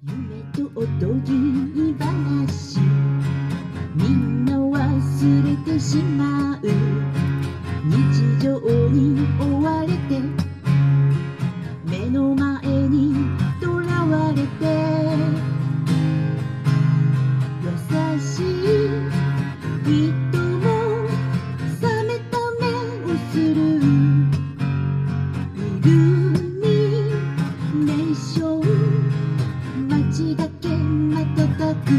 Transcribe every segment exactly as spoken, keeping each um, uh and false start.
夢と踊り話、みんな忘れてしまう。日常に追われて、目の前にとらわれて、優しい人も冷めた目をする。イルミネーション、街だけ瞬く。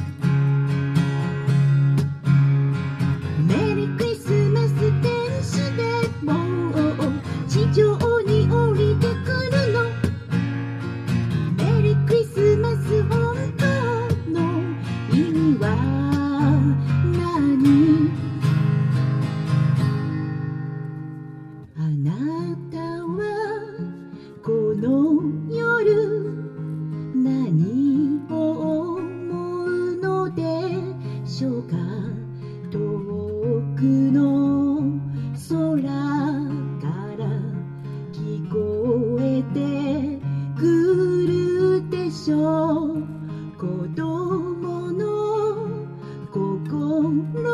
メリークリスマス天使でも地上に降りてくるの。メリークリスマス本当の意味は何？あなたはこの夜何を思うのでしょうか。遠くの空から聞こえてくるでしょう。子供の心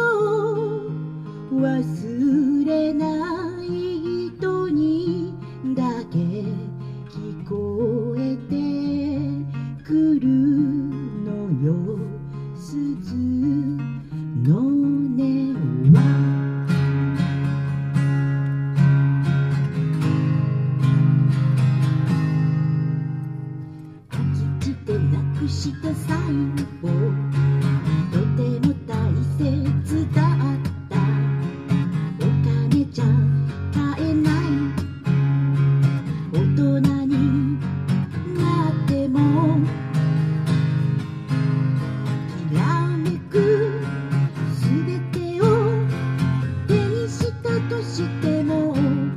忘れない人にだけ聞こえてくるのよ。鈴の音は空き地でなくしたサインをとても大切だった。お金じゃ買えない大人になっても、きらめくすべてを手にしたとしても、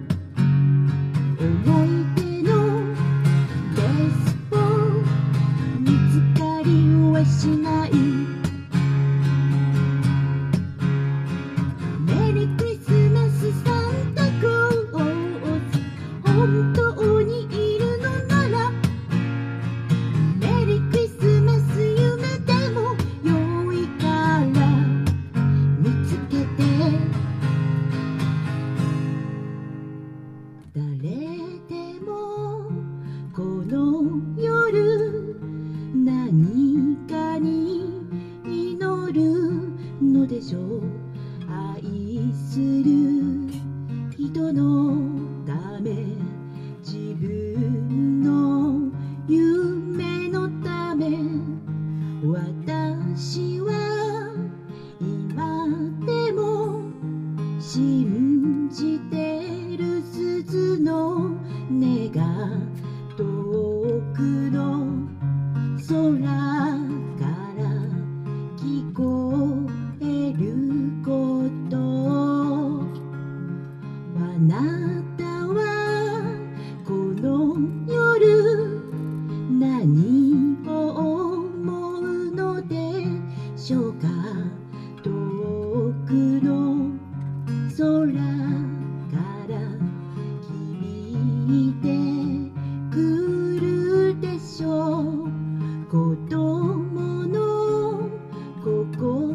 思い出のベースを見つかりはしない。メリークリスマスサンタクロース、本当にいるのならメリークリスマス夢でも良いから見つけて。誰でもこの夜何かに祈るのでしょう。愛する人のため、自分の夢のため、私は今でも信じてる。鈴の音が遠くの空から聞こえること。あなたはこの夜何を思うのでしょうか。遠くの空から響いてくるでしょう。子供の心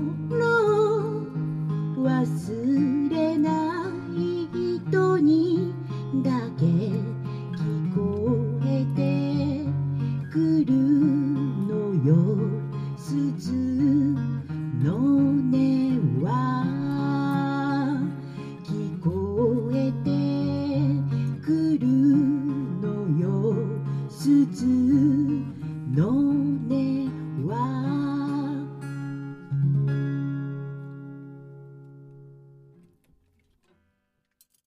忘れない人にだけ聞こえてくるのよ。鈴の音は聞こえてくるのよ。鈴